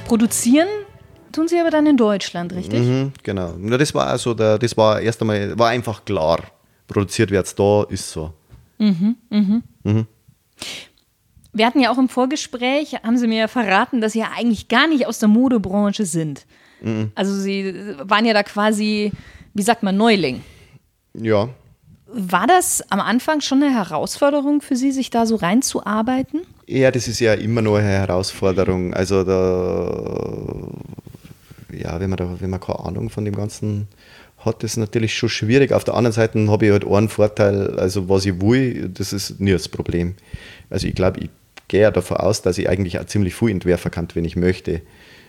Produzieren tun Sie aber dann in Deutschland, richtig? Genau. Ja, das war also das war erst einmal, war einfach klar. Produziert wird's da, ist so. Wir hatten ja auch im Vorgespräch, haben Sie mir ja verraten, dass Sie ja eigentlich gar nicht aus der Modebranche sind. Also Sie waren ja da quasi, wie sagt man, Neuling. Ja. War das am Anfang schon eine Herausforderung für Sie, sich da so reinzuarbeiten? Ja, das ist ja immer noch eine Herausforderung. Also wenn man keine Ahnung von dem Ganzen hat, ist natürlich schon schwierig. Auf der anderen Seite habe ich halt einen Vorteil, also was ich will, das ist nie das Problem. Also ich glaube, ich gehe ja davon aus, dass ich eigentlich auch ziemlich viel entwerfen kann, wenn ich möchte.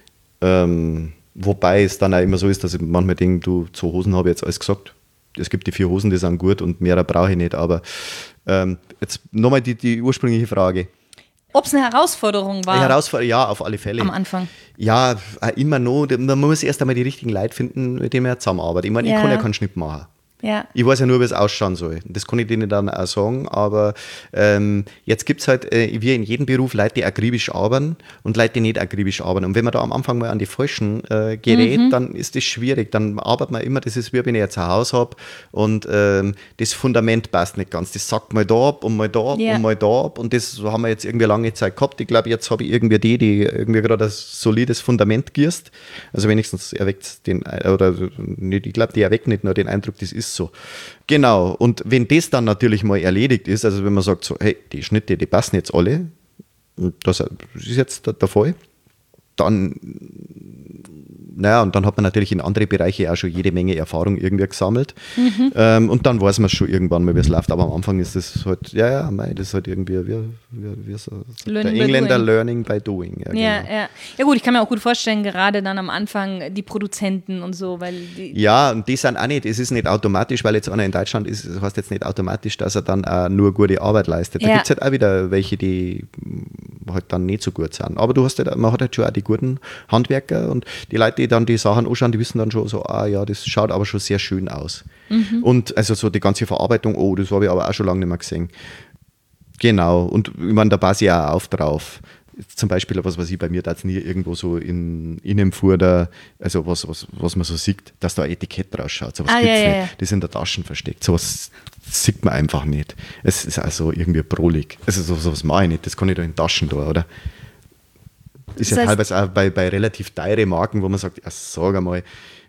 Wobei es dann auch immer so ist, dass ich manchmal denke, du, zu Hosen habe ich jetzt alles gesagt. Es gibt die 4 Hosen, die sind gut und mehr brauche ich nicht. Aber jetzt nochmal die ursprüngliche Frage. Ob es eine Herausforderung war? Ja, auf alle Fälle. Am Anfang. Ja, immer noch. Man muss erst einmal die richtigen Leute finden, mit denen man zusammenarbeitet. Ich meine, ich kann ja keinen Schnitt machen. Ja. Ich weiß ja nur, wie es ausschauen soll. Das kann ich denen dann auch sagen, aber jetzt gibt es halt, wie in jedem Beruf, Leute, die akribisch arbeiten und Leute, die nicht akribisch arbeiten. Und wenn man da am Anfang mal an die Falschen gerät, dann ist das schwierig. Dann arbeitet man immer, das ist wie wenn ich jetzt ein Haus habe und das Fundament passt nicht ganz. Das sagt mal da ab und mal da ab und mal da ab und das haben wir jetzt irgendwie lange Zeit gehabt. Ich glaube, jetzt habe ich irgendwie die irgendwie gerade ein solides Fundament gießt. Also wenigstens erweckt den, oder nicht, ich glaube, die erweckt nicht nur den Eindruck, das ist so. Genau, und wenn das dann natürlich mal erledigt ist, also wenn man sagt so, hey, die Schnitte, die passen jetzt alle, und das ist jetzt der Fall, dann, und dann hat man natürlich in andere Bereiche auch schon jede Menge Erfahrung irgendwie gesammelt. Und dann weiß man schon irgendwann mal, wie es läuft. Aber am Anfang ist das halt, das ist halt irgendwie wie so der Engländer Learning by Doing. Ja, genau. Ja gut, ich kann mir auch gut vorstellen, gerade dann am Anfang die Produzenten und so, weil ja, und die sind auch nicht, es ist nicht automatisch, weil jetzt einer in Deutschland ist, das heißt jetzt nicht automatisch, dass er dann auch nur gute Arbeit leistet. Da gibt es halt auch wieder welche, die halt dann nicht so gut sind. Aber man hat halt schon auch die guten Handwerker und die Leute, die dann die Sachen anschauen, die wissen dann schon so, das schaut aber schon sehr schön aus. Und also so die ganze Verarbeitung, das habe ich aber auch schon lange nicht mehr gesehen. Genau, und ich meine, da passe ich auch auf drauf. Zum Beispiel, was weiß ich, bei mir da jetzt nie irgendwo so in einem Fuder, also was man so sieht, dass da ein Etikett draus schaut. Sowas gibt es nicht. Das ist in der Tasche versteckt. Sowas sieht man einfach nicht. Es ist also irgendwie brolig. Also sowas mache ich nicht. Das kann ich da in Taschen tun, oder? Ist ja teilweise auch bei relativ teuren Marken, wo man sagt, sag einmal.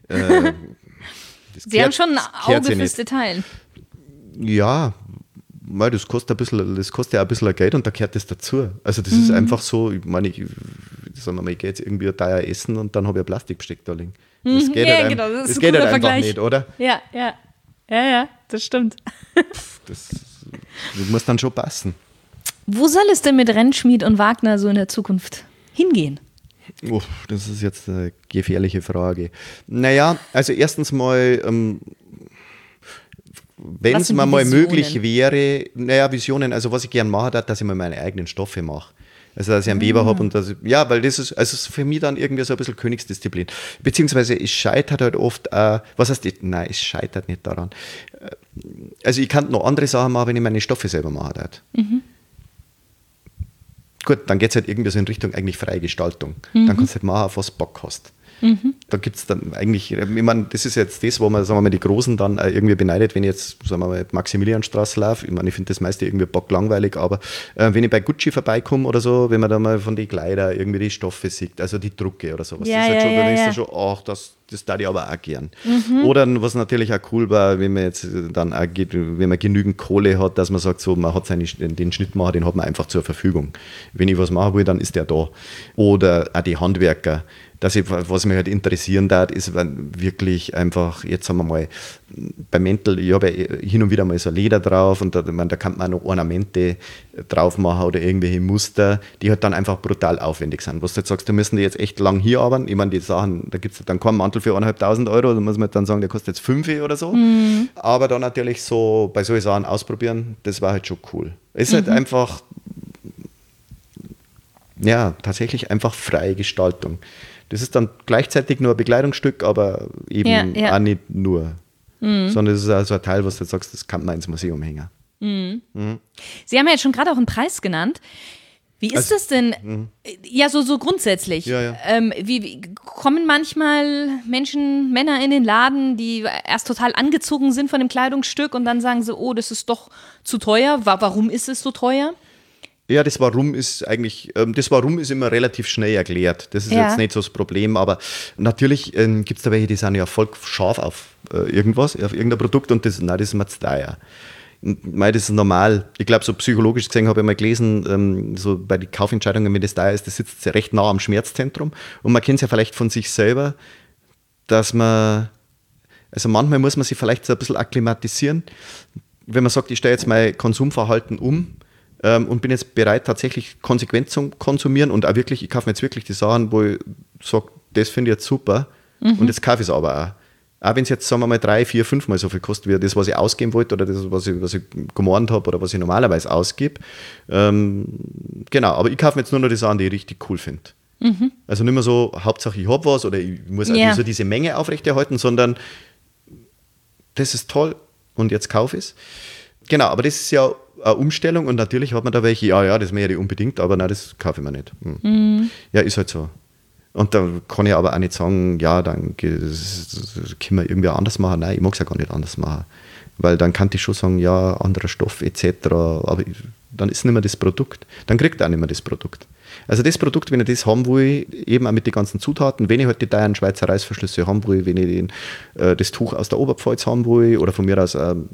Sie haben schon ein Auge fürs Detail. Ja, das kostet ja ein bisschen Geld und da gehört das dazu. Also das ist einfach so, ich meine, ich gehe jetzt irgendwie teuer essen und dann habe ich ein Plastikbesteck da liegen. Das geht das geht halt einfach nicht, oder? Ja, das stimmt. Das muss dann schon passen. Wo soll es denn mit Rentschmied und Wagner so in der Zukunft hingehen? Das ist jetzt eine gefährliche Frage. Naja, also erstens mal, wenn es mir mal möglich wäre, Visionen, also was ich gerne machen würde, dass ich mal meine eigenen Stoffe mache. Also dass ich einen Weber habe und weil das ist also für mich dann irgendwie so ein bisschen Königsdisziplin. Beziehungsweise es scheitert halt oft, es scheitert nicht daran. Also ich kann noch andere Sachen machen, wenn ich meine Stoffe selber machen würde. Gut, dann geht es halt irgendwie so in Richtung eigentlich freie Gestaltung. Dann kannst du halt machen, auf was Bock hast. Da gibt es dann eigentlich, ich meine, das ist jetzt das, wo man, sagen wir mal, die Großen dann irgendwie beneidet, wenn ich jetzt, sagen wir mal, Maximilianstraße laufe. Ich meine, ich finde das meiste irgendwie bock-langweilig, aber wenn ich bei Gucci vorbeikomme oder so, wenn man da mal von den Kleidern irgendwie die Stoffe sieht, also die Drucke oder sowas, das ist halt schon, da denkst du schon, das darf ich aber auch gern. Oder was natürlich auch cool war, wenn man jetzt dann auch wenn man genügend Kohle hat, dass man sagt, so, man hat den Schnittmacher, den hat man einfach zur Verfügung. Wenn ich was machen will, dann ist der da. Oder auch die Handwerker. Was mich halt interessieren darf, ist wirklich einfach, jetzt sagen wir mal, beim Mäntel, ich habe ja hin und wieder mal so Leder drauf und da kann man auch noch Ornamente drauf machen oder irgendwelche Muster, die halt dann einfach brutal aufwendig sind. Was du jetzt sagst, da müssen die jetzt echt lang hier arbeiten. Ich meine, die Sachen, da gibt es dann keinen Mantel für 1.500 €, da muss man dann sagen, der kostet jetzt 5 oder so. Aber dann natürlich so bei solchen Sachen ausprobieren, das war halt schon cool. Es ist halt einfach, tatsächlich einfach freie Gestaltung. Das ist dann gleichzeitig nur ein Bekleidungsstück, aber eben auch nicht nur. Sondern es ist also ein Teil, was du sagst, das kann man ins Museum hängen. Sie haben ja jetzt schon gerade auch einen Preis genannt. Wie ist das denn? Ja, so grundsätzlich. Ja. Wie kommen manchmal Männer in den Laden, die erst total angezogen sind von dem Kleidungsstück und dann sagen sie, oh, das ist doch zu teuer. Warum ist es so teuer? Ja, das Warum ist immer relativ schnell erklärt. Das ist jetzt nicht so das Problem, aber natürlich gibt es da welche, die sind ja voll scharf auf irgendwas, auf irgendein Produkt und das ist mir zu teuer. Das ist normal. Ich glaube, so psychologisch gesehen habe ich mal gelesen, so bei den Kaufentscheidungen, wenn das teuer ist, das sitzt recht nah am Schmerzzentrum und man kennt es ja vielleicht von sich selber, dass also manchmal muss man sich vielleicht so ein bisschen akklimatisieren, wenn man sagt, ich stelle jetzt mein Konsumverhalten um, und bin jetzt bereit, tatsächlich konsequent zu konsumieren und auch wirklich, ich kaufe mir jetzt wirklich die Sachen, wo ich sage, das finde ich jetzt super und jetzt kaufe ich es aber auch. Auch wenn es jetzt, sagen wir mal, 3, 4, 5 Mal so viel kostet, wie das, was ich ausgeben wollte oder das, was ich gemornt habe oder was ich normalerweise ausgebe. Genau, aber ich kaufe mir jetzt nur noch die Sachen, die ich richtig cool finde. Also nicht mehr so, Hauptsache ich habe was oder ich muss auch so diese Menge aufrechterhalten, sondern das ist toll und jetzt kaufe ich es. Genau, aber das ist ja eine Umstellung und natürlich hat man da welche, das möchte ich unbedingt, aber nein, das kaufe ich mir nicht. Ja, ist halt so. Und da kann ich aber auch nicht sagen, ja, dann können wir irgendwie anders machen. Nein, ich mag es ja gar nicht anders machen. Weil dann kann ich schon sagen, ja, anderer Stoff etc. Aber dann ist nicht mehr das Produkt. Dann kriegt er auch nicht mehr das Produkt. Also das Produkt, wenn ich das haben will, eben auch mit den ganzen Zutaten, wenn ich halt die teuren Schweizer Reißverschlüsse haben will, wenn ich das Tuch aus der Oberpfalz haben will oder von mir aus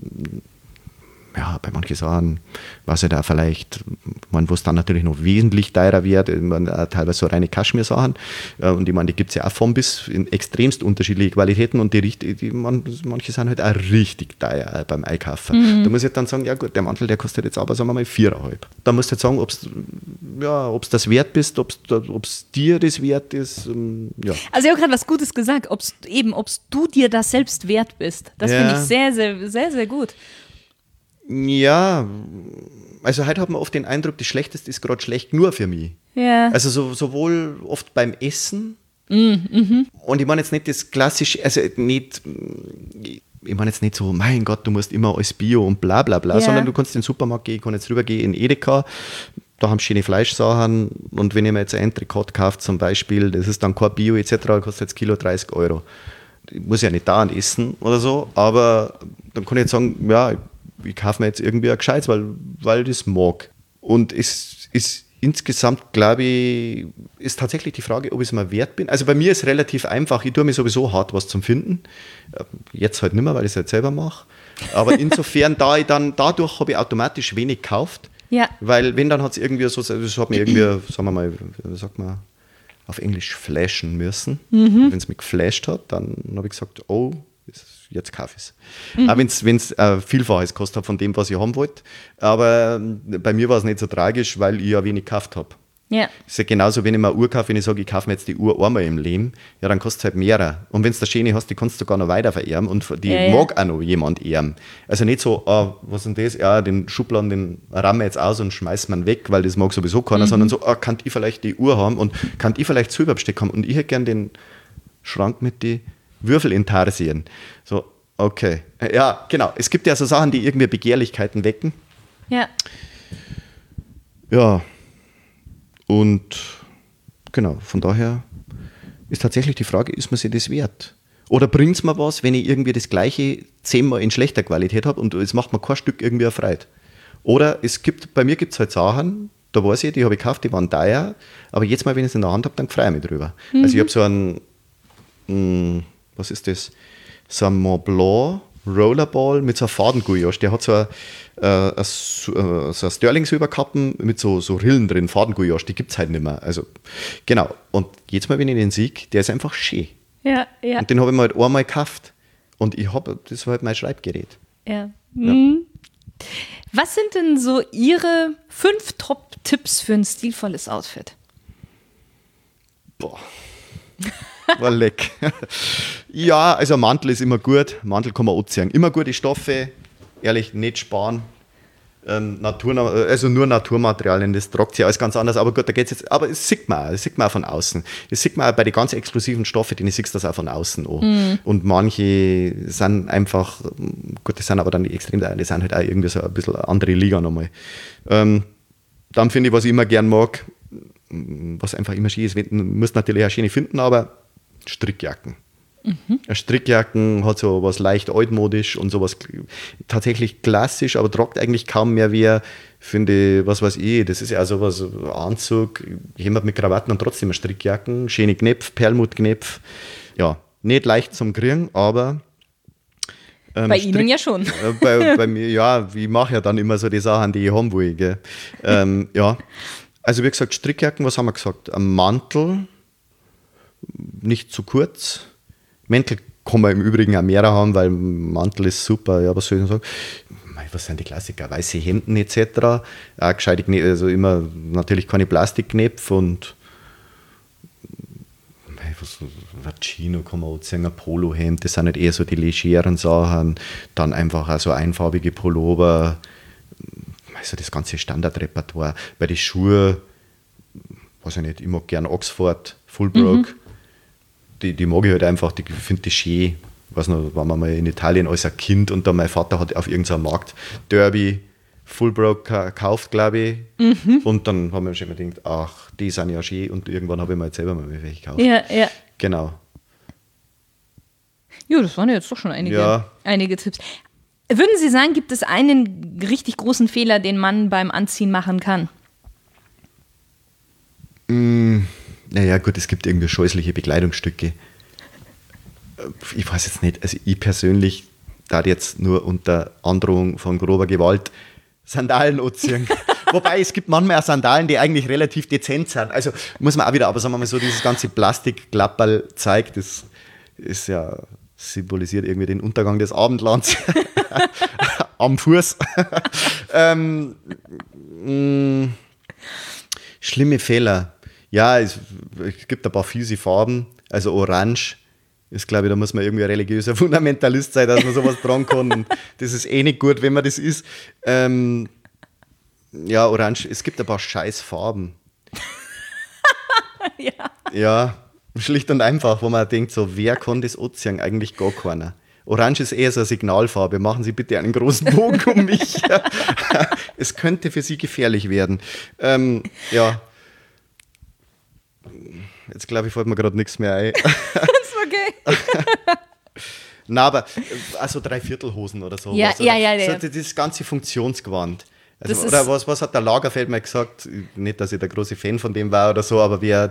bei manchen Sachen, was ich da vielleicht, wo es dann natürlich noch wesentlich teurer wird, teilweise so reine Kaschmir-Sachen. Und ich meine, die gibt es ja auch von bis in extremst unterschiedliche Qualitäten und manche sind halt auch richtig teuer beim Einkaufen. Da muss ich dann sagen, ja gut, der Mantel, der kostet jetzt aber, sagen wir mal, 4,5. Da musst du jetzt sagen, ob es das wert bist, ob es dir das wert ist. Ja. Also ich habe gerade was Gutes gesagt, ob du dir das selbst wert bist. Das finde ich sehr, sehr, sehr, sehr gut. Ja, also heute hat man oft den Eindruck, das Schlechteste ist gerade schlecht nur für mich. Ja. Also sowohl oft beim Essen und ich meine jetzt nicht das klassische, also nicht, ich meine jetzt nicht so, mein Gott, du musst immer alles Bio und bla bla bla, sondern du kannst in den Supermarkt gehen, ich kann jetzt rübergehen in Edeka, da haben schöne Fleischsachen und wenn ich mir jetzt ein Entrecote kaufe zum Beispiel, das ist dann kein Bio etc., kostet jetzt Kilo 30 €. Ich muss ja nicht dauernd essen oder so, aber dann kann ich jetzt sagen, ja, ich kaufe mir jetzt irgendwie ein Gescheites, weil ich das mag. Und es ist insgesamt, glaube ich, ist tatsächlich die Frage, ob ich es mir wert bin. Also bei mir ist es relativ einfach. Ich tue mir sowieso hart, was zum Finden. Jetzt halt nicht mehr, weil ich es halt selber mache. Aber insofern, dadurch habe ich automatisch wenig gekauft. Ja. Weil wenn, dann hat es irgendwie so, das hat mir irgendwie, sagen wir mal, wie sagt man, auf Englisch flashen müssen. Wenn es mich geflasht hat, dann habe ich gesagt, oh, jetzt kaufe ich es. Auch wenn es Vielfaches gekostet hat von dem, was ich haben wollte. Aber bei mir war es nicht so tragisch, weil ich ja wenig gekauft habe. Ja. Es ist ja genauso, wenn ich mir eine Uhr kaufe, wenn ich sage, ich kaufe mir jetzt die Uhr einmal im Leben, ja, dann kostet es halt mehr. Und wenn du eine schöne hast, die kannst du gar noch weiter verehren und die mag auch noch jemand ehren. Also nicht so, was ist denn das? Ja, den Schubladen, den rahmen wir jetzt aus und schmeißen wir weg, weil das mag sowieso keiner, sondern so, kann ich vielleicht die Uhr haben und kann ich vielleicht Silberbesteck haben und ich hätte gern den Schrank mit den Würfelintarsien. So, okay. Ja, genau. Es gibt ja so Sachen, die irgendwie Begehrlichkeiten wecken. Ja. Ja. Und genau, von daher ist tatsächlich die Frage, ist mir sich das wert? Oder bringt es mir was, wenn ich irgendwie das Gleiche 10-mal in schlechter Qualität habe und es macht mir kein Stück irgendwie erfreut? Oder bei mir gibt es halt Sachen, da weiß ich, die habe ich gekauft, die waren teuer, aber jetzt mal, wenn ich es in der Hand habe, dann freue ich mich drüber. Also ich habe so einen, was ist das? So ein Mont Blanc Rollerball mit so einer Fadengouillage. Der hat so eine Sterling-Silberkappen mit so Rillen drin, Fadengouillage, die gibt es halt nicht mehr. Also, genau. Und jetzt mal, wenn ich den sehe, der ist einfach schön. Ja, ja. Und den habe ich mir halt einmal gekauft. Und das war halt mein Schreibgerät. Ja. Was sind denn so Ihre 5 Top-Tipps für ein stilvolles Outfit? Boah. War leck. Ja, also ein Mantel ist immer gut. Mantel kann man anziehen. Immer gute Stoffe, ehrlich, nicht sparen. Also nur Naturmaterialien, das tragt sich alles ganz anders. Aber gut, da geht's jetzt. Aber das sieht man auch von außen. Das sieht man auch bei den ganz exklusiven Stoffen, die siehst du das auch von außen an. Und manche sind einfach, gut, das sind aber dann die extrem, die sind halt auch irgendwie so ein bisschen andere Liga nochmal. Dann finde ich, was ich immer gern mag, was einfach immer schön ist, du musst natürlich auch schöne finden, aber Strickjacken. Strickjacken hat so was leicht altmodisch und sowas tatsächlich klassisch, aber tragt eigentlich kaum mehr wer, finde ich, was weiß ich, das ist ja auch sowas, Anzug, jemand mit Krawatten und trotzdem Strickjacken, schöne Knöpfe, Perlmuttknöpfe, ja, nicht leicht zum Kriegen, aber bei Ihnen ja schon. Bei mir, ja, ich mache ja dann immer so die Sachen, die ich haben will, gell. Ja, also wie gesagt, Strickjacken, was haben wir gesagt, ein Mantel, nicht zu kurz. Mäntel kann man im Übrigen auch mehr haben, weil Mantel ist super. Ja, was soll ich sagen? Was sind die Klassiker? Weiße Hemden etc. Auch gescheite Knöpfe, also immer natürlich keine Plastikknöpfe und Chino kann man auch sagen, ein Polohemd, das sind nicht eher so die legeren Sachen. Dann einfach auch so einfarbige Pullover, also das ganze Standardrepertoire. Bei den Schuhen, weiß ich nicht, ich mag gerne Oxford, Fullbrook. Die mag ich halt einfach, ich finde die schön. Ich weiß noch, waren wir mal in Italien als ein Kind und dann mein Vater hat auf irgendeinem Markt Derby Fullbrook gekauft, glaube ich. Und dann haben wir schon immer gedacht, ach, die sind ja schön und irgendwann habe ich mir jetzt selber mal welche gekauft. Ja, ja. Genau. Ja, das waren ja jetzt doch schon einige Tipps. Würden Sie sagen, gibt es einen richtig großen Fehler, den man beim Anziehen machen kann? Naja, gut, es gibt irgendwie scheußliche Bekleidungsstücke. Ich weiß jetzt nicht, also ich persönlich darf jetzt nur unter Androhung von grober Gewalt Sandalen anziehen. Wobei, es gibt manchmal auch Sandalen, die eigentlich relativ dezent sind. Also muss man auch wieder, aber sagen wir mal so, dieses ganze Plastikklapperl zeigt, das ist ja, symbolisiert irgendwie den Untergang des Abendlands am Fuß. Schlimme Fehler. Ja, es gibt ein paar fiese Farben, also Orange ist, glaube ich, da muss man irgendwie ein religiöser Fundamentalist sein, dass man sowas tragen kann. Und das ist eh nicht gut, wenn man das ist. Ja, Orange, es gibt ein paar scheiß Farben. Ja. Ja, schlicht und einfach, wo man denkt, so, wer kann das anziehen? Eigentlich gar keiner. Orange ist eher so eine Signalfarbe. Machen Sie bitte einen großen Bogen um mich. Es könnte für Sie gefährlich werden. Ja. Jetzt glaube ich, fällt mir gerade nichts mehr ein. Das ist okay. Na, aber also Dreiviertelhosen oder so. Ja. So, das ganze Funktionsgewand. Also, oder was hat der Lagerfeld mal gesagt? Nicht, dass ich der große Fan von dem war oder so, aber wer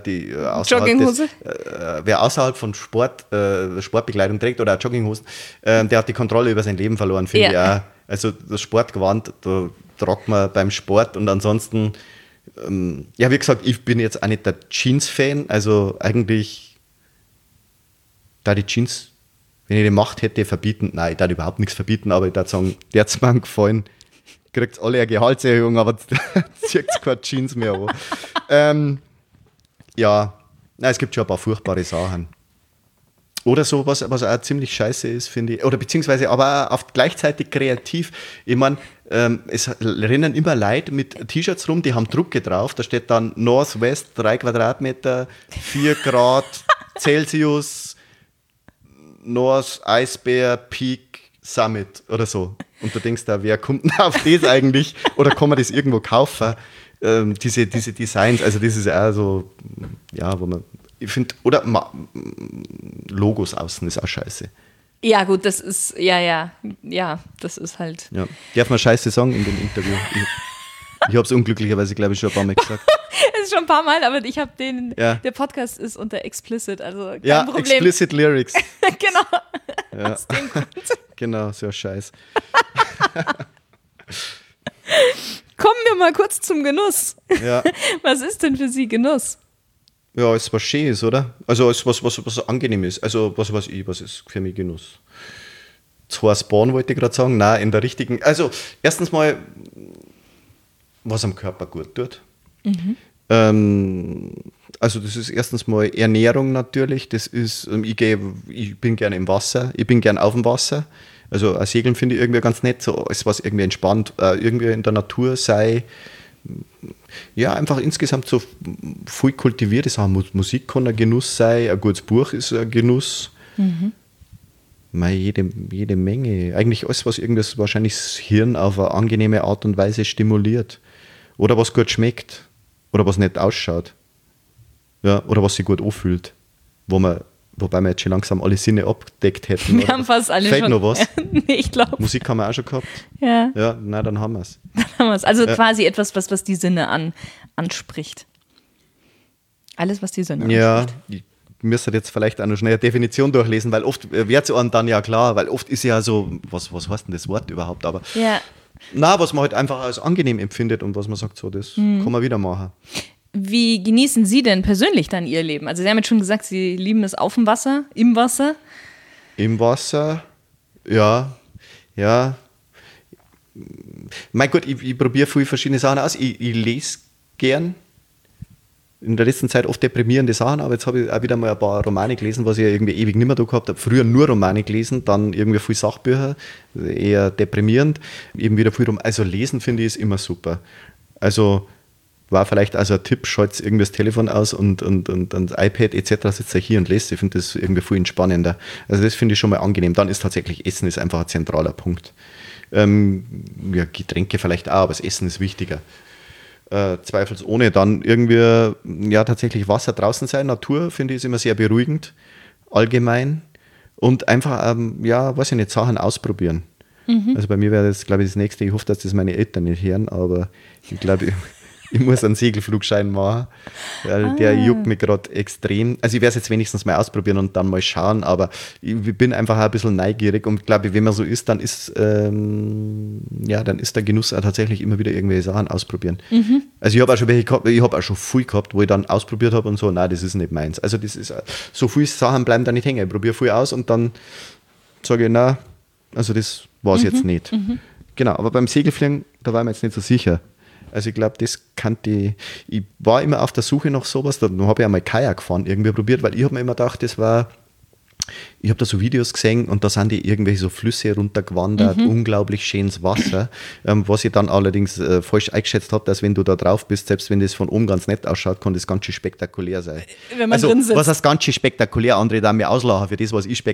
außerhalb von Sportbekleidung trägt oder auch Jogginghosen, der hat die Kontrolle über sein Leben verloren, finde ich auch. Also das Sportgewand, da tragt man beim Sport und ansonsten, ja, wie gesagt, ich bin jetzt auch nicht der Jeans-Fan, also eigentlich da die Jeans, wenn ich die Macht hätte, verbieten, nein, ich darf überhaupt nichts verbieten, aber ich würde sagen, der hat mir gefallen, kriegt alle eine Gehaltserhöhung, aber zieht keine Jeans mehr an. Ja, nein, es gibt schon ein paar furchtbare Sachen. Oder so, was auch ziemlich scheiße ist, finde ich. Oder beziehungsweise aber auch gleichzeitig kreativ. Ich meine, es rennen immer Leute mit T-Shirts rum, die haben Drucke drauf. Da steht dann Northwest, 3 Quadratmeter, 4 Grad Celsius, North Eisbär Peak Summit oder so. Und du denkst da, wer kommt denn auf das eigentlich? Oder kann man das irgendwo kaufen? Diese Designs, also das ist auch so, ja, wo man, ich finde, oder Logos außen ist auch scheiße. Ja, gut, das ist, ja, das ist halt. Ja. Darf man scheiße sagen in dem Interview? Ich habe es unglücklicherweise, glaube ich, schon ein paar Mal gesagt. Es ist schon ein paar Mal, aber ich habe der Podcast ist unter explicit, also kein Problem. Explicit Lyrics. Genau. Ja. Aus dem Grund. Genau, so ein Scheiß. Kommen wir mal kurz zum Genuss. Ja. Was ist denn für Sie Genuss? Ja, es ist was Schönes, oder? Also es ist was angenehm ist. Also was ist für mich Genuss? Zwar Spawn wollte ich gerade sagen, nein, in der richtigen. Also erstens mal, was am Körper gut tut. Also das ist erstens mal Ernährung natürlich. Das ist, ich bin gerne im Wasser, ich bin gerne auf dem Wasser. Also ein Segeln finde ich irgendwie ganz nett, so alles was irgendwie entspannt, irgendwie in der Natur sei. Ja, einfach insgesamt so voll kultiviert ist. Musik kann ein Genuss sein, ein gutes Buch ist ein Genuss. Jede Menge. Eigentlich alles, was irgendwas wahrscheinlich das Hirn auf eine angenehme Art und Weise stimuliert. Oder was gut schmeckt. Oder was nett ausschaut. Ja, oder was sich gut anfühlt. Wobei wir jetzt schon langsam alle Sinne abgedeckt hätten. Wir haben fast alle Fällt schon. noch was? Nee, ich glaube. Musik haben wir auch schon gehabt. Ja. Ja, na, dann haben wir es. Also quasi etwas, was die Sinne anspricht. Alles, was die Sinne anspricht. Ich müsste jetzt vielleicht auch noch schnell eine Definition durchlesen, weil oft wird es einem dann ja klar, weil oft ist ja so, was heißt denn das Wort überhaupt? Aber was man halt einfach als angenehm empfindet und was man sagt, so, das kann man wieder machen. Wie genießen Sie denn persönlich dann Ihr Leben? Also Sie haben jetzt schon gesagt, Sie lieben es auf dem Wasser, im Wasser. Im Wasser, ja. Mein Gott, ich probiere viele verschiedene Sachen aus. Ich lese gern. In der letzten Zeit oft deprimierende Sachen, aber jetzt habe ich auch wieder mal ein paar Romane gelesen, was ich ja irgendwie ewig nicht mehr da gehabt habe. Früher nur Romane gelesen, dann irgendwie viel Sachbücher, eher deprimierend. Eben wieder viel Also lesen finde ich ist immer super. Also war vielleicht also ein Tipp, schaltet irgendwie das Telefon aus und das iPad etc. sitzt hier und lest. Ich finde das irgendwie viel entspannender. Also das finde ich schon mal angenehm. Dann ist tatsächlich Essen ist einfach ein zentraler Punkt. Getränke vielleicht auch, aber das Essen ist wichtiger. Zweifelsohne. Dann irgendwie, tatsächlich Wasser draußen sein, Natur, finde ich, ist immer sehr beruhigend, allgemein. Und einfach, weiß ich nicht, Sachen ausprobieren. Also bei mir wäre das, glaube ich, das Nächste. Ich hoffe, dass das meine Eltern nicht hören, aber ich glaube, ich muss einen Segelflugschein machen, weil der juckt mich gerade extrem. Also ich werde es jetzt wenigstens mal ausprobieren und dann mal schauen, aber ich bin einfach ein bisschen neugierig und glaube, wenn man so ist, dann ist dann ist der Genuss auch tatsächlich immer wieder irgendwelche Sachen ausprobieren. Also ich habe auch schon welche gehabt, ich habe auch schon viel gehabt, wo ich dann ausprobiert habe und so, nein, das ist nicht meins. Also das ist so viele Sachen bleiben da nicht hängen. Ich probiere viel aus und dann sage ich, nein, also das war es jetzt nicht. Genau, aber beim Segelfliegen, da war ich mir jetzt nicht so sicher. Also ich glaube, das kannte ich war immer auf der Suche nach sowas, da habe ich einmal Kajak fahren irgendwie probiert, weil ich habe mir immer gedacht, ich habe da so Videos gesehen und da sind die irgendwelche so Flüsse runtergewandert, unglaublich schönes Wasser, was ich dann allerdings falsch eingeschätzt habe, dass wenn du da drauf bist, selbst wenn das von oben ganz nett ausschaut, kann das ganz schön spektakulär sein. Wenn man drin sitzt. Was heißt ganz schön spektakulär? Andere da mir auslachen für das, was ich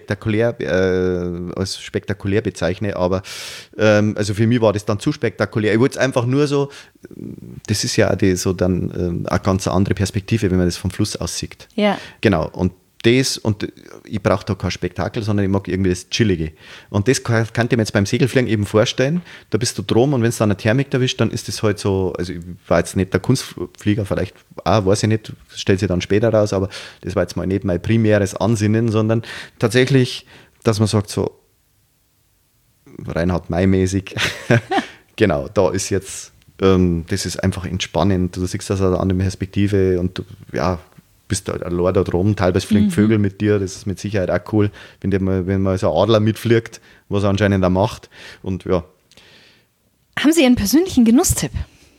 als spektakulär bezeichne, aber also für mich war das dann zu spektakulär. Ich wollte es einfach nur so, das ist ja auch eine ganz andere Perspektive, wenn man das vom Fluss aus sieht. Ja. Genau, und ich brauche da kein Spektakel, sondern ich mag irgendwie das Chillige. Und das kann ich mir jetzt beim Segelfliegen eben vorstellen. Da bist du drum und wenn es dann eine Thermik erwischt, dann ist das halt so, also ich war jetzt nicht der Kunstflieger, vielleicht weiß ich nicht, stellt sich dann später raus, aber das war jetzt mal nicht mein primäres Ansinnen, sondern tatsächlich, dass man sagt so, Reinhard May-mäßig, genau, da ist jetzt, das ist einfach entspannend, du siehst das aus einer anderen Perspektive und bist da allein da drum, teilweise fliegen Vögel mit dir, das ist mit Sicherheit auch cool, wenn man so ein Adler mitfliegt, was er anscheinend auch macht. Und ja. Haben Sie einen persönlichen Genusstipp?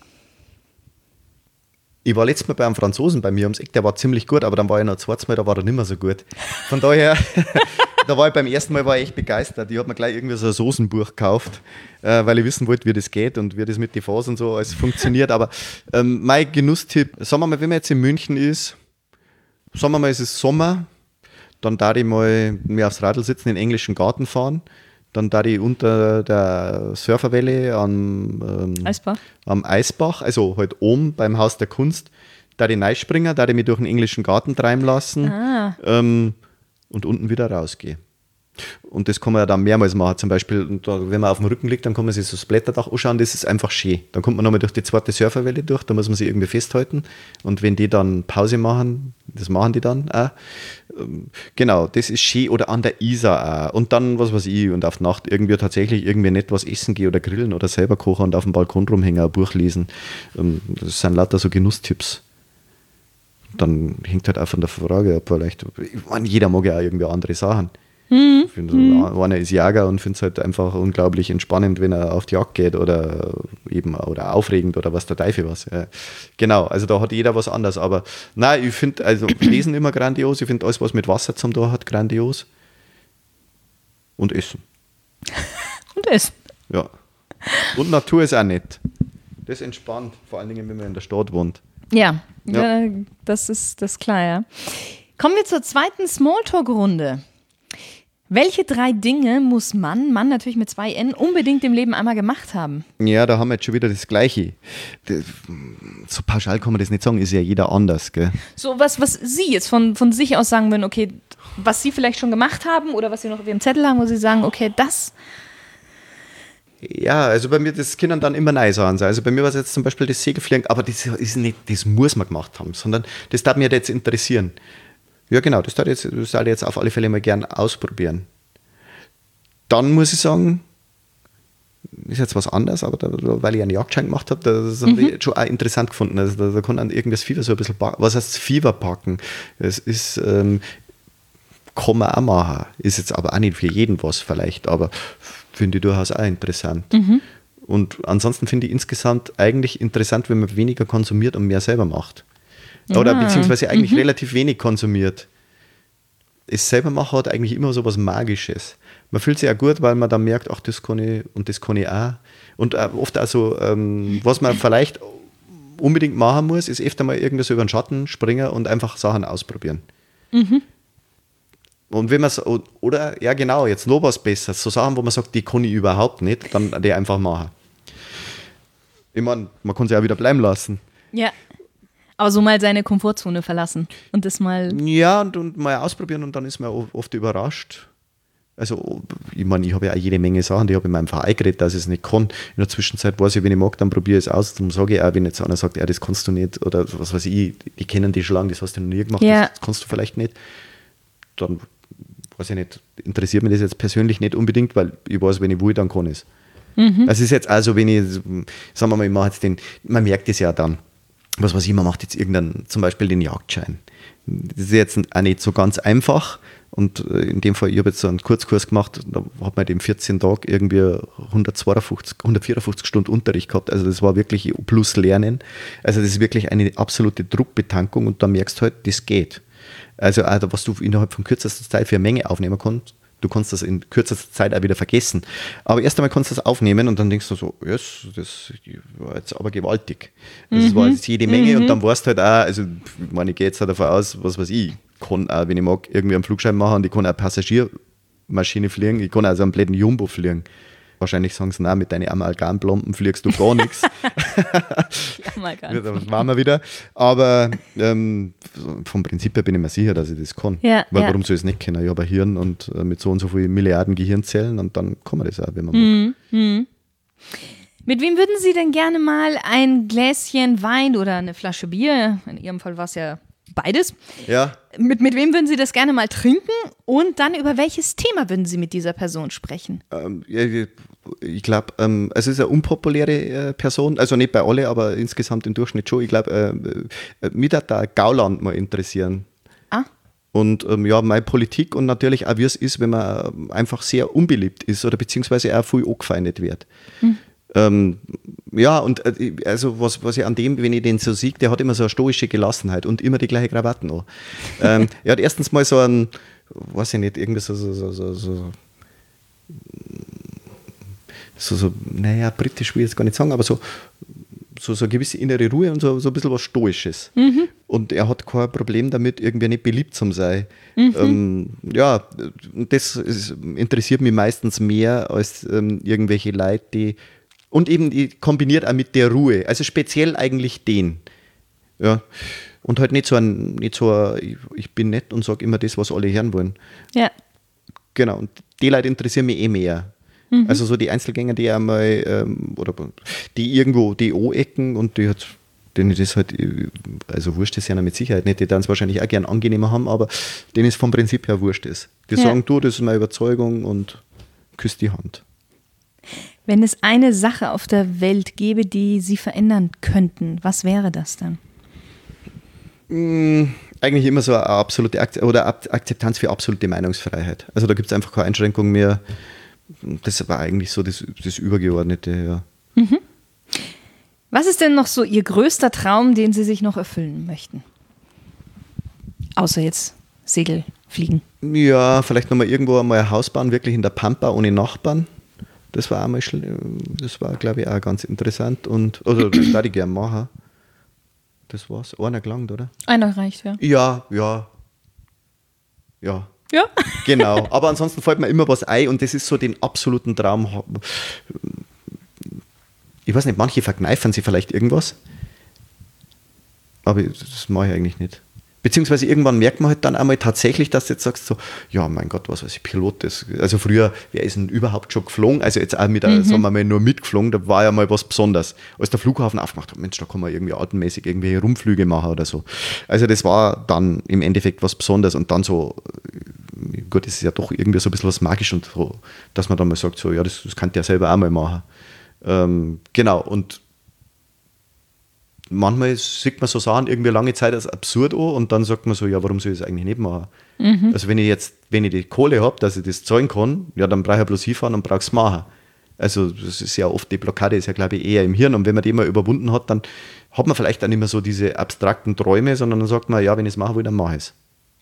Ich war letztes Mal bei einem Franzosen bei mir ums Eck, der war ziemlich gut, aber dann war ich noch zweites Mal, da war er nicht mehr so gut. Von daher, da war ich beim ersten Mal echt begeistert. Ich habe mir gleich irgendwie so ein Soßenbuch gekauft, weil ich wissen wollte, wie das geht und wie das mit den Phasen und so alles funktioniert. Aber mein Genusstipp, sagen wir mal, wenn man jetzt in München ist, sagen wir mal, es ist Sommer, dann darf ich mal mir aufs Radl sitzen, in den englischen Garten fahren, dann darf ich unter der Surferwelle am Eisbach, also halt oben beim Haus der Kunst, darf ich reinspringen, darf ich mich durch den englischen Garten treiben lassen und unten wieder rausgehen. Und das kann man ja dann mehrmals machen. Zum Beispiel, wenn man auf dem Rücken liegt, dann kann man sich so das Blätterdach anschauen, das ist einfach schön. Dann kommt man nochmal durch die zweite Surferwelle durch, da muss man sich irgendwie festhalten. Und wenn die dann Pause machen, das machen die dann auch. Genau, das ist schön. Oder an der Isar auch. Und dann, was weiß ich, und auf Nacht irgendwie tatsächlich irgendwie nicht was essen gehen oder grillen oder selber kochen und auf dem Balkon rumhängen, ein Buch lesen. Das sind lauter so Genusstipps. Dann hängt halt auch von der Frage ab, vielleicht, ich meine, jeder mag ja auch irgendwie andere Sachen. Ich finde, einer ist Jäger und findet es halt einfach unglaublich entspannend, wenn er auf die Jagd geht oder aufregend oder was der Teufel was. Ja. Genau, also da hat jeder was anderes. Aber nein, ich finde also Lesen immer grandios. Ich finde alles, was mit Wasser zum Tor hat, grandios. Und Essen. Und Essen. Ja. Und Natur ist auch nett. Das entspannt, vor allen Dingen, wenn man in der Stadt wohnt. Ja. Das ist klar, ja. Kommen wir zur zweiten Smalltalk-Runde. Welche 3 Dinge muss Mann natürlich mit 2 N, unbedingt im Leben einmal gemacht haben? Ja, da haben wir jetzt schon wieder das Gleiche. So pauschal kann man das nicht sagen, ist ja jeder anders, gell? So was Sie jetzt von sich aus sagen würden, okay, was Sie vielleicht schon gemacht haben oder was Sie noch auf Ihrem Zettel haben, wo Sie sagen, okay, das... Ja, also bei mir, das können dann immer neue Sachen sein. Also bei mir war es jetzt zum Beispiel das Segelfliegen, aber das ist nicht, das muss man gemacht haben, sondern das darf mich jetzt interessieren. Ja, genau, das darf ich jetzt auf alle Fälle mal gern ausprobieren. Dann muss ich sagen, ist jetzt was anderes, aber weil ich einen Jagdschein gemacht habe, das habe ich schon auch interessant gefunden. Also da kann dann irgendwas Fieber so ein bisschen packen. Was heißt Fieber packen? Es ist, kann man auch machen. Ist jetzt aber auch nicht für jeden was vielleicht, aber finde ich durchaus auch interessant. Und ansonsten finde ich insgesamt eigentlich interessant, wenn man weniger konsumiert und mehr selber macht. Oder beziehungsweise eigentlich relativ wenig konsumiert. Es selber machen hat eigentlich immer so was Magisches. Man fühlt sich auch gut, weil man dann merkt, ach, das kann ich und das kann ich auch. Und oft auch so, was man vielleicht unbedingt machen muss, ist öfter mal irgendwas über den Schatten springen und einfach Sachen ausprobieren. Und wenn man so, oder, ja genau, jetzt noch was Besseres, so Sachen, wo man sagt, die kann ich überhaupt nicht, dann die einfach machen. Ich meine, man kann sie auch wieder bleiben lassen. Ja. Aber so mal seine Komfortzone verlassen und das mal... Ja, und mal ausprobieren und dann ist man oft überrascht. Also, ich meine, ich habe ja auch jede Menge Sachen, die habe ich in meinem Verein geredet, dass ich es nicht kann. In der Zwischenzeit weiß ich, wenn ich mag, dann probiere ich es aus. Dann sage ich auch, wenn jetzt einer sagt, ja, das kannst du nicht, oder was weiß ich, die kennen die schon lange, das hast du noch nie gemacht, das kannst du vielleicht nicht. Dann, weiß ich nicht, interessiert mich das jetzt persönlich nicht unbedingt, weil ich weiß, wenn ich will, dann kann ich es. Es ist jetzt also, wenn ich, sagen wir mal, ich mache jetzt man merkt es ja dann, was weiß ich, man macht jetzt zum Beispiel den Jagdschein. Das ist jetzt auch nicht so ganz einfach. Und in dem Fall, ich habe jetzt so einen Kurzkurs gemacht, da hat man in 14 Tagen irgendwie 154 Stunden Unterricht gehabt. Also das war wirklich plus Lernen. Also das ist wirklich eine absolute Druckbetankung und da merkst du halt, das geht. Also was du innerhalb von kürzester Zeit für eine Menge aufnehmen kannst, du kannst das in kürzester Zeit auch wieder vergessen. Aber erst einmal kannst du das aufnehmen und dann denkst du so, yes, das war jetzt aber gewaltig. Das war jetzt jede Menge und dann warst du halt auch, also ich meine, ich gehe jetzt halt davon aus, was weiß ich kann auch, wenn ich mag, irgendwie einen Flugschein machen und ich kann auch Passagiermaschine fliegen, ich kann also einen blöden Jumbo fliegen. Wahrscheinlich sagen sie, nein, mit deinen Amalgamplomben fliegst du gar nichts. Das waren wir wieder. Aber vom Prinzip her bin ich mir sicher, dass ich das kann. Ja, weil warum soll ich es nicht können? Ich habe ein Hirn und mit so und so vielen Milliarden Gehirnzellen und dann kann man das auch, wenn man mag. Mit wem würden Sie denn gerne mal ein Gläschen Wein oder eine Flasche Bier, in Ihrem Fall war es ja beides, ja. Mit wem würden Sie das gerne mal trinken und dann über welches Thema würden Sie mit dieser Person sprechen? Ich glaube, es ist eine unpopuläre Person, also nicht bei alle, aber insgesamt im Durchschnitt schon. Ich glaube, mich hat da Gauland mal interessieren. Und meine Politik und natürlich auch, wie es ist, wenn man einfach sehr unbeliebt ist oder beziehungsweise auch viel angefeindet wird. Ja, und also was ich an dem, wenn ich den so sehe, der hat immer so eine stoische Gelassenheit und immer die gleiche Krawatten an. Er hat erstens mal so ein, weiß ich nicht, irgendwie so, naja, britisch will ich jetzt gar nicht sagen, aber so eine gewisse innere Ruhe und so ein bisschen was Stoisches. Und er hat kein Problem damit, irgendwie nicht beliebt zu sein. Ja, das interessiert mich meistens mehr als irgendwelche Leute, die und eben die kombiniert auch mit der Ruhe, also speziell eigentlich den. Ja. Und halt nicht so ein, ich bin nett und sage immer das, was alle hören wollen. Ja. Genau, und die Leute interessieren mich mehr. Also so die Einzelgänger, die einmal, oder die irgendwo die O-Ecken und die hat, denen das halt, also wurscht ist ja mit Sicherheit nicht, die dann es wahrscheinlich auch gern angenehmer haben, aber denen es vom Prinzip her wurscht ist. Die sagen, du, das ist meine Überzeugung und küsst die Hand. Wenn es eine Sache auf der Welt gäbe, die Sie verändern könnten, was wäre das dann? Eigentlich immer so eine absolute Akzeptanz für absolute Meinungsfreiheit. Also da gibt es einfach keine Einschränkung mehr. Das war eigentlich so das Übergeordnete, ja. Was ist denn noch so Ihr größter Traum, den Sie sich noch erfüllen möchten? Außer jetzt Segelfliegen. Ja, vielleicht nochmal irgendwo einmal ein Haus bauen, wirklich in der Pampa ohne Nachbarn. Das war glaube ich, auch ganz interessant. Oder das würde ich gerne machen. Das war's. Einer gelangt, oder? Einer reicht, ja. Ja. Ja. Genau, aber ansonsten fällt mir immer was ein und das ist so den absoluten Traum. Ich weiß nicht, manche verkneifen sich vielleicht irgendwas, aber das mache ich eigentlich nicht. Beziehungsweise irgendwann merkt man halt dann einmal tatsächlich, dass du jetzt sagst so, ja mein Gott, was weiß ich, Pilot ist. Also früher, wer ist denn überhaupt schon geflogen? Also jetzt auch mit, sagen wir mal, nur mitgeflogen, da war ja mal was Besonderes. Als der Flughafen aufgemacht hat, Mensch, da kann man irgendwie artenmäßig irgendwelche Rumflüge machen oder so. Also das war dann im Endeffekt was Besonderes und dann so, gut, das ist ja doch irgendwie so ein bisschen was Magisches und so, dass man dann mal sagt, so, ja, das kann der selber auch mal machen. Genau, und manchmal sieht man so Sachen irgendwie lange Zeit als absurd an und dann sagt man so, ja, warum soll ich das eigentlich nicht machen? Also wenn ich die Kohle habe, dass ich das zahlen kann, ja, dann brauche ich bloß hinfahren und brauche es machen. Also das ist ja oft, die Blockade ist ja, glaube ich, eher im Hirn und wenn man die mal überwunden hat, dann hat man vielleicht dann nicht mehr so diese abstrakten Träume, sondern dann sagt man, ja, wenn ich es machen will, dann mache ich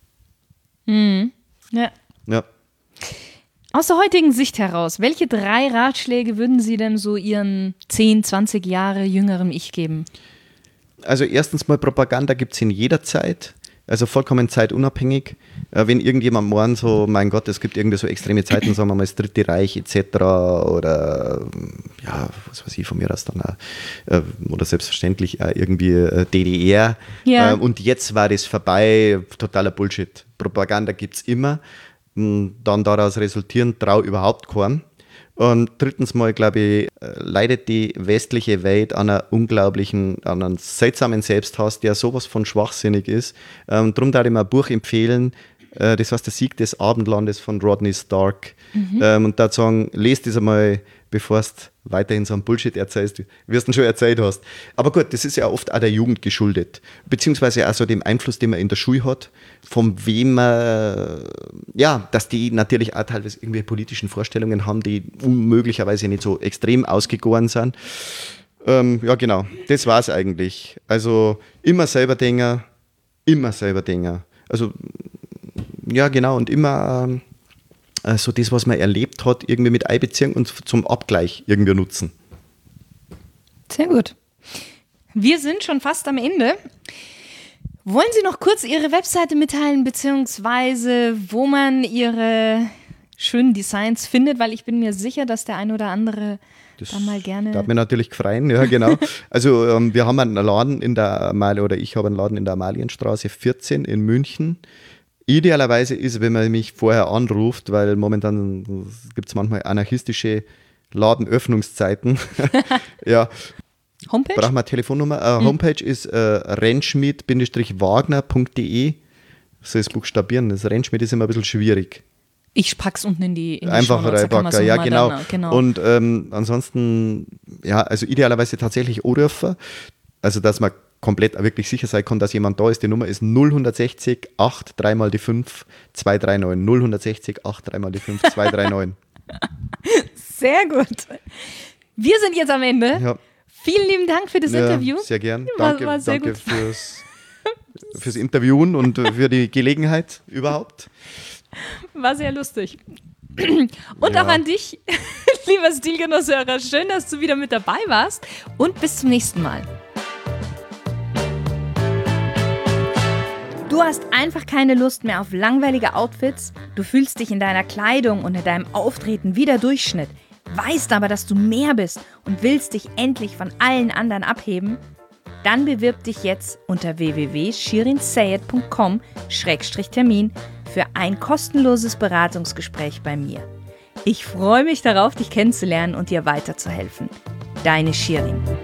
es. Ja. Aus der heutigen Sicht heraus, welche 3 Ratschläge würden Sie denn so Ihren 10, 20 Jahre jüngeren Ich geben? Also erstens mal, Propaganda gibt es in jeder Zeit, also vollkommen zeitunabhängig. Wenn irgendjemand meint, so, mein Gott, es gibt irgendwie so extreme Zeiten, sagen wir mal das Dritte Reich etc. oder ja, was weiß ich, von mir aus dann auch, oder selbstverständlich auch irgendwie DDR. Ja. Und jetzt war das vorbei, totaler Bullshit. Propaganda gibt es immer. Dann daraus resultierend trau überhaupt keinen. Und drittens mal, glaube ich, leidet die westliche Welt an einem seltsamen Selbsthass, der sowas von schwachsinnig ist. Darum darf ich mir ein Buch empfehlen, das heißt Der Sieg des Abendlandes von Rodney Stark. Und da sagen, lest das einmal, bevor du weiterhin so einen Bullshit erzählst, wie du es schon erzählt hast. Aber gut, das ist ja oft auch der Jugend geschuldet, beziehungsweise auch so dem Einfluss, den man in der Schule hat, von wem man, ja, dass die natürlich auch teilweise irgendwelche politischen Vorstellungen haben, die unmöglicherweise nicht so extrem ausgegoren sind. Ja, genau, das war es eigentlich. Also immer selber denken. Also, ja, genau, und immer so das, was man erlebt hat, irgendwie mit einbeziehen und zum Abgleich irgendwie nutzen. Sehr gut. Wir sind schon fast am Ende. Wollen Sie noch kurz Ihre Webseite mitteilen, beziehungsweise wo man Ihre schönen Designs findet? Weil ich bin mir sicher, dass der ein oder andere da mal gerne... Das darf mich natürlich gefreien, ja genau. Also wir haben einen Laden ich habe einen Laden in der Amalienstraße 14 in München. Idealerweise ist, wenn man mich vorher anruft, weil momentan gibt es manchmal anarchistische Ladenöffnungszeiten. Ja. Homepage? Brauchen wir eine Telefonnummer. Homepage ist rentschmied-wagner.de. So ist buchstabieren. Das Rentschmied ist immer ein bisschen schwierig. Ich pack's unten in die einfach reinpacken, ja genau. Genau. Und ansonsten, ja, also idealerweise tatsächlich anrufen. Also dass man komplett wirklich sicher sein kann, dass jemand da ist. Die Nummer ist 0160 8 3 mal die 5 239. 0160 8 3 mal die 5 239. Sehr gut. Wir sind jetzt am Ende. Ja. Vielen lieben Dank für das Interview. Sehr gern. War sehr danke gut. fürs Interviewen und für die Gelegenheit überhaupt. War sehr lustig. Und auch an dich, lieber Stilgenosshörer. Schön, dass du wieder mit dabei warst und bis zum nächsten Mal. Du hast einfach keine Lust mehr auf langweilige Outfits, du fühlst dich in deiner Kleidung und in deinem Auftreten wie der Durchschnitt, weißt aber, dass du mehr bist und willst dich endlich von allen anderen abheben? Dann bewirb dich jetzt unter www.shirinsayed.com/Termin für ein kostenloses Beratungsgespräch bei mir. Ich freue mich darauf, dich kennenzulernen und dir weiterzuhelfen. Deine Shirin.